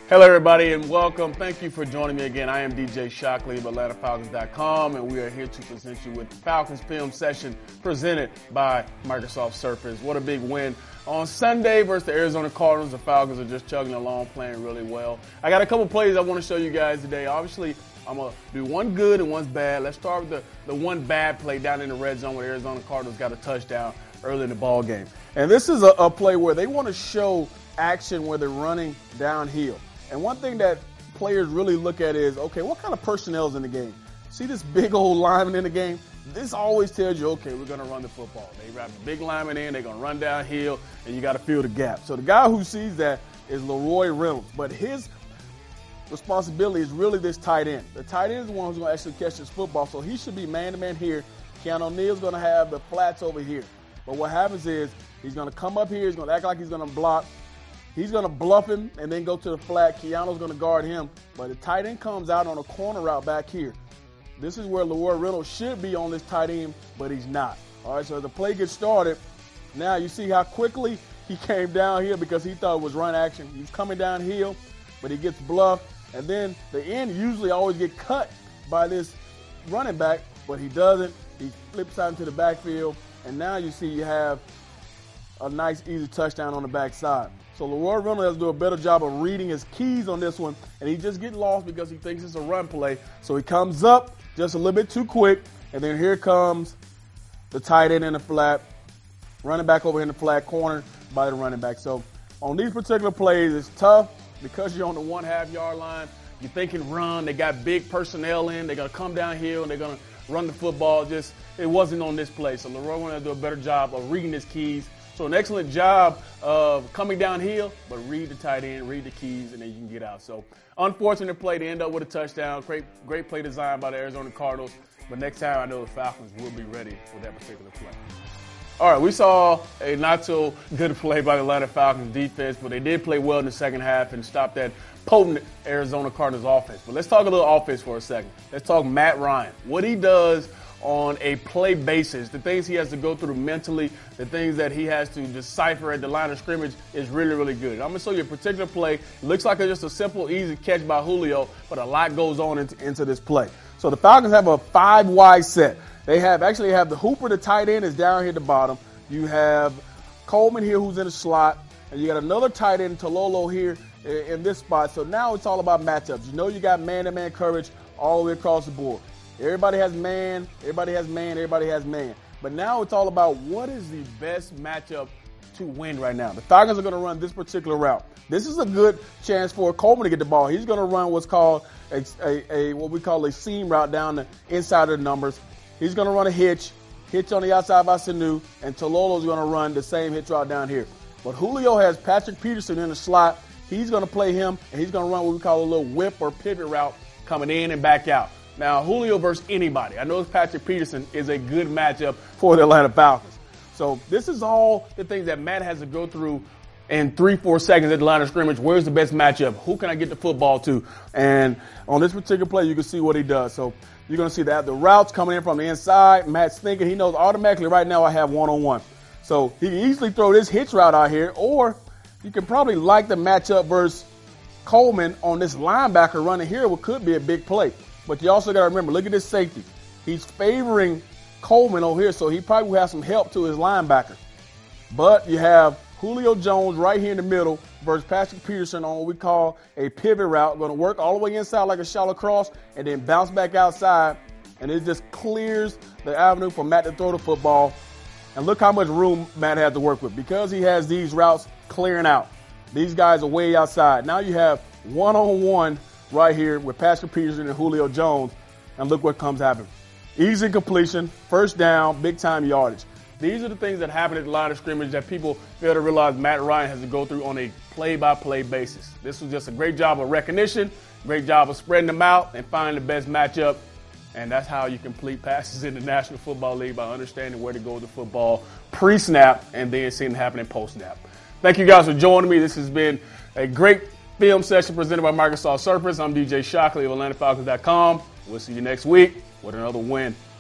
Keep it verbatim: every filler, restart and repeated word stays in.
Hello, everybody, and welcome. Thank you for joining me again. I am D J Shockley of Atlanta Falcons dot com, and we are here to present you with the Falcons Film Session presented by Microsoft Surface. What a big win on Sunday versus the Arizona Cardinals. The Falcons are just chugging along, playing really well. I got a couple plays I want to show you guys today. Obviously, I'm going to do one good and one's bad. Let's start with the, the one bad play down in the red zone where Arizona Cardinals got a touchdown early in the ball game. And this is a, a play where they want to show action where they're running downhill. And one thing that players really look at is, okay, what kind of personnel is in the game? See this big old lineman in the game? This always tells you, okay, we're going to run the football. They wrap the big lineman in, they're going to run downhill, and you got to fill the gap. So the guy who sees that is Leroy Reynolds. But his responsibility is really this tight end. The tight end is the one who's going to actually catch this football, so he should be man-to-man here. Keanu Neal's going to have the flats over here. But what happens is he's going to come up here, he's going to act like he's going to block. He's going to bluff him and then go to the flat. Keanu's going to guard him. But the tight end comes out on a corner route back here. This is where Leroy Reynolds should be on this tight end, but he's not. All right, so as the play gets started, now you see how quickly he came down here because he thought it was run action. He's coming downhill, but he gets bluffed. And then the end usually always get cut by this running back, but he doesn't. He flips out into the backfield, and now you see you have a nice, easy touchdown on the backside. So Leroy Reynolds has to do a better job of reading his keys on this one, and he just gets lost because he thinks it's a run play. So he comes up just a little bit too quick, and then here comes the tight end in the flat, running back over in the flat corner by the running back. So on these particular plays, it's tough because you're on the one half yard line. You're thinking run. They got big personnel in. They're going to come downhill, and they're going to run the football. Just it wasn't on this play. So Leroy Reynolds has to do a better job of reading his keys. So an excellent job of coming downhill, but read the tight end, read the keys, and then you can get out. So unfortunate play to end up with a touchdown. Great, great play design by the Arizona Cardinals. But next time I know the Falcons will be ready for that particular play. All right, we saw a not so good play by the Atlanta Falcons defense, but they did play well in the second half and stop that potent Arizona Cardinals offense. But let's talk a little offense for a second. Let's talk Matt Ryan. What he does on a play basis, the things he has to go through mentally, the things that he has to decipher at the line of scrimmage is really, really good. I'm going to show you a particular play. It looks like it's just a simple, easy catch by Julio, but a lot goes on into, into this play. So the Falcons have a five-wide set. They have actually have the Hooper, the tight end, is down here at the bottom. You have Coleman here who's in the slot, and you got another tight end, Tololo, here in, in this spot. So now it's all about matchups. You know you got man-to-man coverage all the way across the board. Everybody has man, everybody has man, everybody has man. But now it's all about what is the best matchup to win right now. The Falcons are going to run this particular route. This is a good chance for Coleman to get the ball. He's going to run what's called a, a, a what we call a seam route down the inside of the numbers. He's going to run a hitch, hitch on the outside by Sanu, and Tololo's going to run the same hitch route down here. But Julio has Patrick Peterson in the slot. He's going to play him, and he's going to run what we call a little whip or pivot route coming in and back out. Now, Julio versus anybody. I know Patrick Peterson is a good matchup for the Atlanta Falcons. So this is all the things that Matt has to go through in three, four seconds at the line of scrimmage. Where's the best matchup? Who can I get the football to? And on this particular play, you can see what he does. So you're going to see that the routes coming in from the inside. Matt's thinking he knows automatically right now I have one-on-one. So he can easily throw this hitch route out here, or you can probably like the matchup versus Coleman on this linebacker running here, what could be a big play. But you also got to remember, look at this safety. He's favoring Coleman over here, so he probably will have some help to his linebacker. But you have Julio Jones right here in the middle versus Patrick Peterson on what we call a pivot route. Going to work all the way inside like a shallow cross and then bounce back outside. And it just clears the avenue for Matt to throw the football. And look how much room Matt had to work with. Because he has these routes clearing out. These guys are way outside. Now you have one-on-one right here with Patrick Peterson and Julio Jones, and look what comes happen. Easy completion, first down, big-time yardage. These are the things that happen at the line of scrimmage that people fail to realize Matt Ryan has to go through on a play-by-play basis. This was just a great job of recognition, great job of spreading them out and finding the best matchup, and that's how you complete passes in the National Football League, by understanding where to go with the football pre-snap and then seeing it happen in post-snap. Thank you guys for joining me. This has been a great film session presented by Microsoft Surface. I'm D J Shockley of Atlanta Falcons dot com. We'll see you next week with another win.